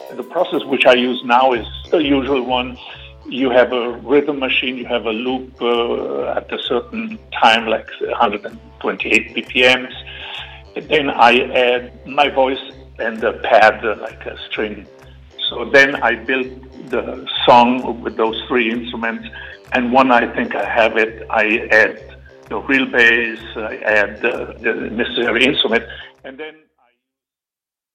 The process which I use now is the usual one. You have a rhythm machine, you have a loop at a certain time, like 128 BPMs. Then I add my voice and a pad, like a string. So then I build the song with those three instruments. And when I think I have it, I add the real bass, I add the necessary instrument. And then